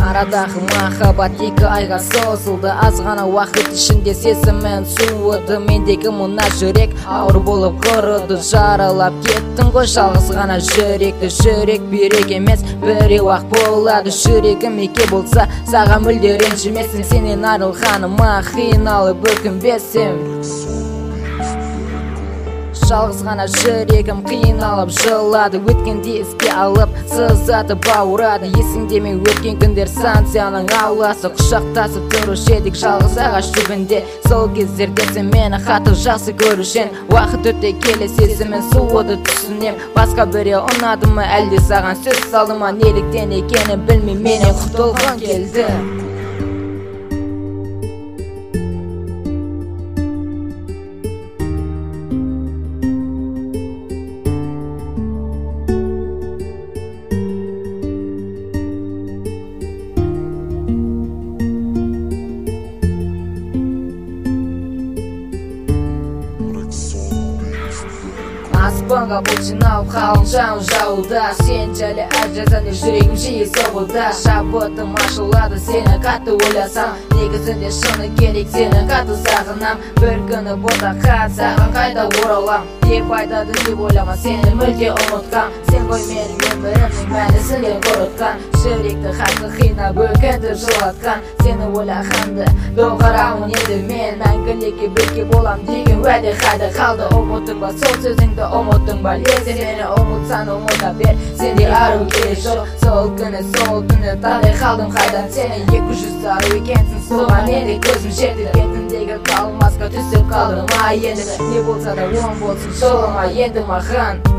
Арадағы махаббат 2 айға созылды. Аз ғана уақыт ішінде сезімін суыды. Мендегі мына жүрек ауыр болып құрыды. Жаралап кеттің ғой жалғыз ғана жүректі. Жүрек бүйрек емес біреу ақ болады. Жүрегім еке болса саған мүлде ренжімесім. Сенен айрылғаныма қиналып өкінбесем. Жалғыз ғана жүрегім қиналып жылады. Өткенде еске алып сызатып бауырады. Есіңде ме өткен күндер станцияның ауласы. Құшақтасып тұрушы едік жалғыз ағаш түбінде. Сол кездерде сен мені қатты жақсы көрушен. Уақыт өте келе сезімін суыды түсінем. Басқа біреу ұнады ма әлде саған сөз салды ма? Неліктен екенін білмей менен құтылғым келді. Аспанға бұлт жинау қалың жауын жауда. Сен жайлы әр жазанда жүрегім жиі соғуда. Шабытым ашылады сені қатты ойласам. Негізінде шыны керек сені қатты сағынам. Бір күні ботақа саған қайда оралам деп айтады деп ойлама, сені мүлде ұмытқам. Сен ғой менің өмірімнің мәнісінен құрытқан. Жүректі қатты қинап өкінді жылатқан. Сені ойлағанды доғарамын еді мен. Мәңгілікке бірге болам деген уәде қайда қалды? Ұмыттың ба сол сөзіңді, ұмыттың ба лезде мені? Ұмытсаң ұмыта бер, сенде ару керек жоқ. Сол күні тадай қалдым қайдан сені? 200 ару екенсің, соған енді көзім жетті. Бетіндегі қалмасқа түсіп қалдым. Енді не болса да оң болсын жолыма енді маған.